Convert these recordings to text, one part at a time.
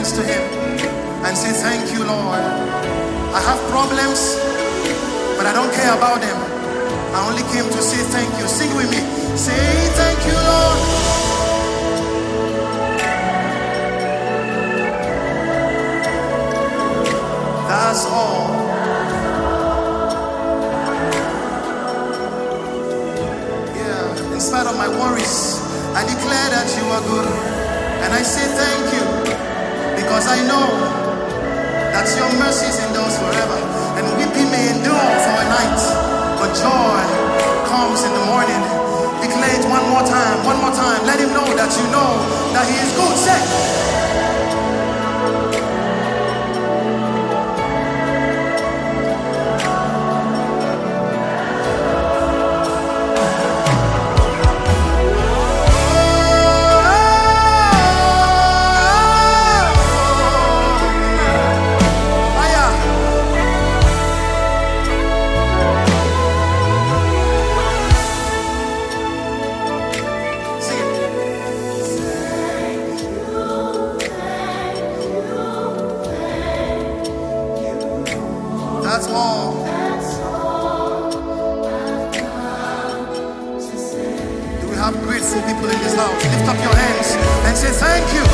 hands to him and say, thank you, Lord. I have problems, but I don't care about them. I only came to say thank you. Sing with me. Say thank you, Lord. That's all. Yeah, in spite of my worries, I declare that you are good. And I say thank you, because I know that your mercies endures forever. And weeping may endure for a night, but joy comes in the morning. Declare it one more time, one more time. Let him know that you know that he is good. Say. That's all. Do we have grateful people in this house? Lift up your hands and say thank you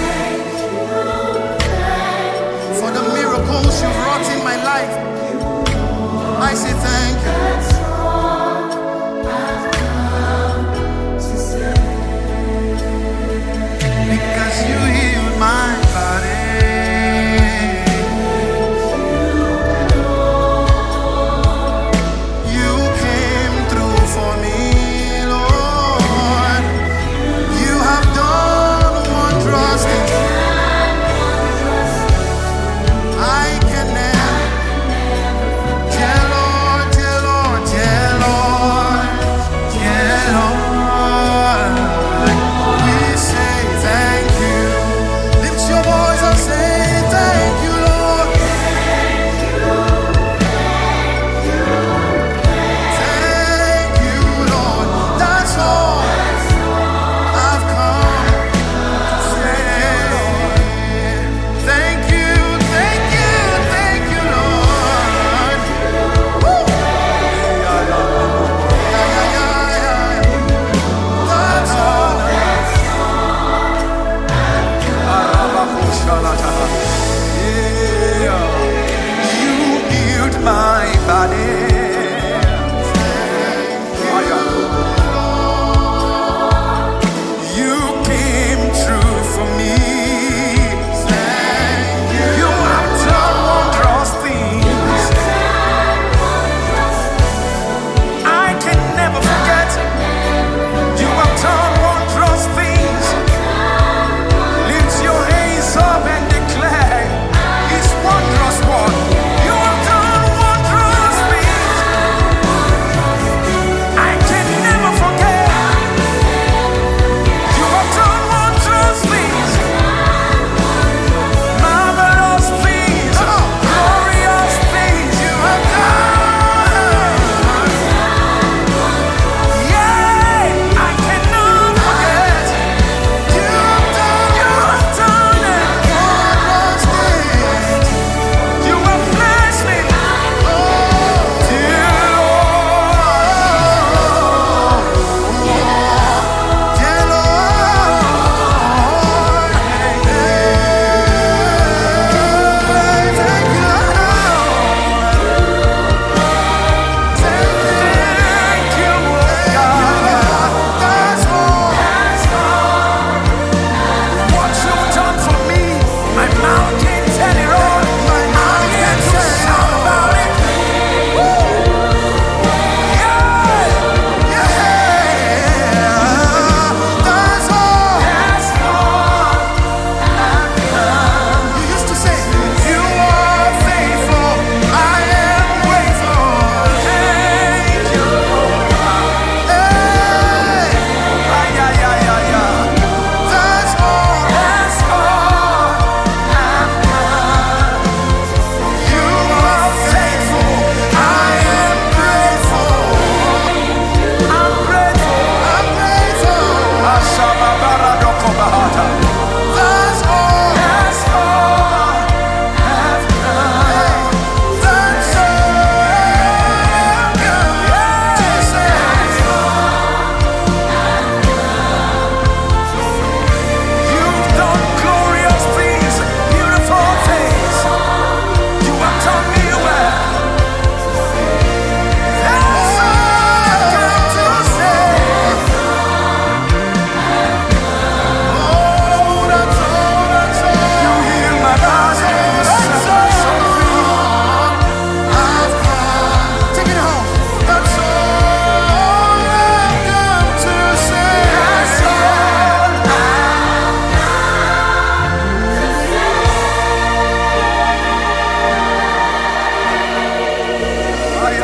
for the miracles you've wrought in my life. I say thank you. Because you healed my body. For me, Lord, you have done wonders.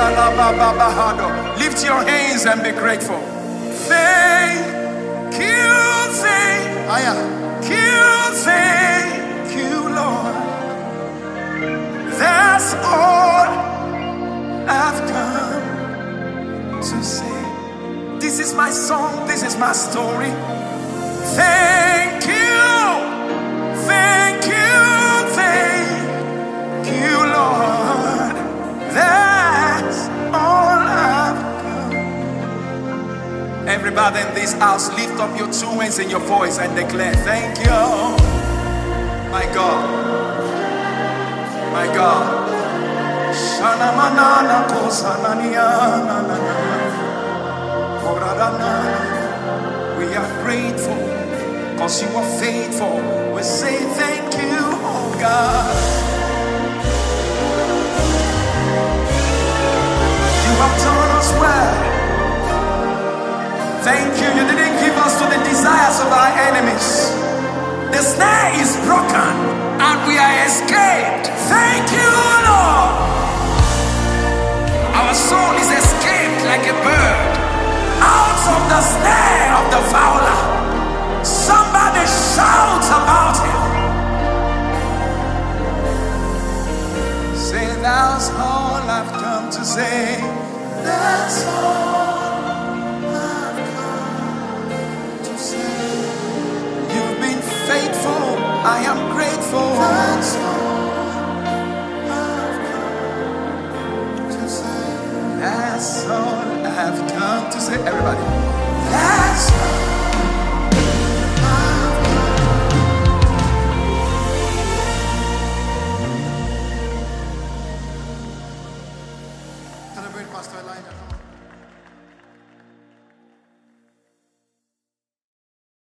Lift your hands and be grateful. Thank you, thank you, Lord. That's all I've come to say. This is my song, this is my story. Thank you, thank you, thank you, Lord. That's all I've come. Everybody in this house, lift up your two hands in your voice and declare, thank you, my God, my God. Shana manana kosananiana. We are grateful because you are faithful. We say thank you, oh God. You have done us well. Thank you. You didn't give us to the desires of our enemies. The snare is broken and we are escaped. Thank you, Lord. Our soul is escaped like a bird out of the snare of the fowler. Somebody shout about him. Say, that's all I've come to say. That's all I've come to say. You've been faithful, I am grateful. That's all I've come to say. That's all I've come to say. Everybody, that's all I've come. Celebrate Pastor Elijah.